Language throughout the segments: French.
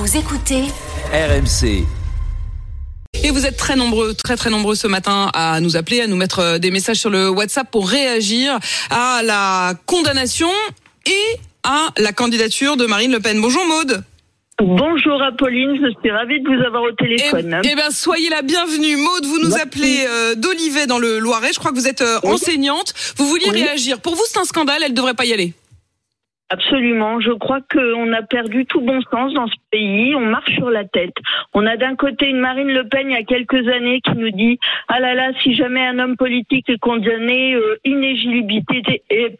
Vous écoutez RMC. Et vous êtes très nombreux ce matin à nous appeler, à nous mettre des messages sur le WhatsApp pour réagir à la condamnation et à la candidature de Marine Le Pen. Bonjour Maude. Bonjour Apolline, je suis ravie de vous avoir au téléphone. Eh bien, soyez la bienvenue. Maude, vous nous appelez d'Olivet dans le Loiret. Je crois que vous êtes enseignante. Vous vouliez réagir. Pour vous, c'est un scandale, elle ne devrait pas y aller. Absolument, je crois qu'on a perdu tout bon sens dans ce pays, on marche sur la tête. On a d'un côté une Marine Le Pen il y a quelques années qui nous dit « Ah là là, si jamais un homme politique est condamné, inéligibilité. »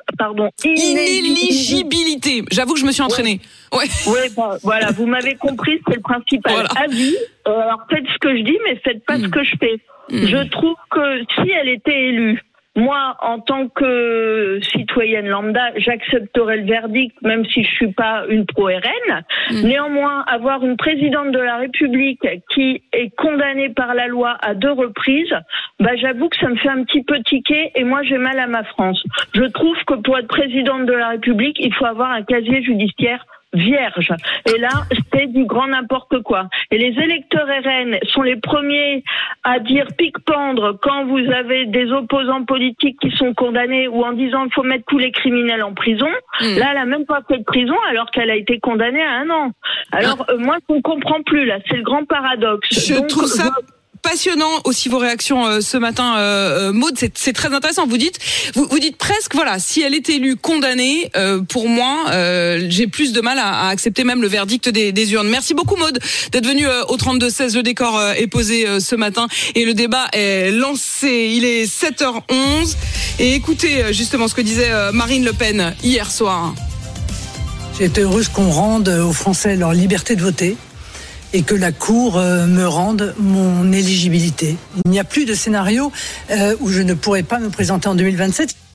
J'avoue que je me suis entraînée. Ouais, voilà, vous m'avez compris, c'est le principal. Voilà. Avis, alors faites ce que je dis, mais faites pas ce que je fais. Je trouve que si elle était élue, moi, en tant que citoyenne lambda, j'accepterais le verdict, même si je suis pas une pro-RN. Néanmoins, avoir une présidente de la République qui est condamnée par la loi à 2 reprises, j'avoue que ça me fait un petit peu tiquer et moi j'ai mal à ma France. Je trouve que pour être présidente de la République, il faut avoir un casier judiciaire vierge. Et là, c'est du grand n'importe quoi. Et les électeurs RN sont les premiers à dire pique-pendre quand vous avez des opposants politiques qui sont condamnés ou en disant qu'il faut mettre tous les criminels en prison. Là, elle a même pas fait de prison alors qu'elle a été condamnée à 1 an. Alors, moi, je ne comprends plus, là. C'est le grand paradoxe. Je trouve ça passionnant aussi vos réactions ce matin, Maude, c'est très intéressant. Vous dites presque, voilà, si elle est élue condamnée, pour moi, j'ai plus de mal à accepter même le verdict des urnes. Merci beaucoup Maude d'être venue au 32-16. Le décor est posé ce matin et le débat est lancé. Il est 7h11 et écoutez justement ce que disait Marine Le Pen hier soir. J'ai été heureuse qu'on rende aux Français leur liberté de voter et que la Cour me rende mon éligibilité. Il n'y a plus de scénario où je ne pourrais pas me présenter en 2027.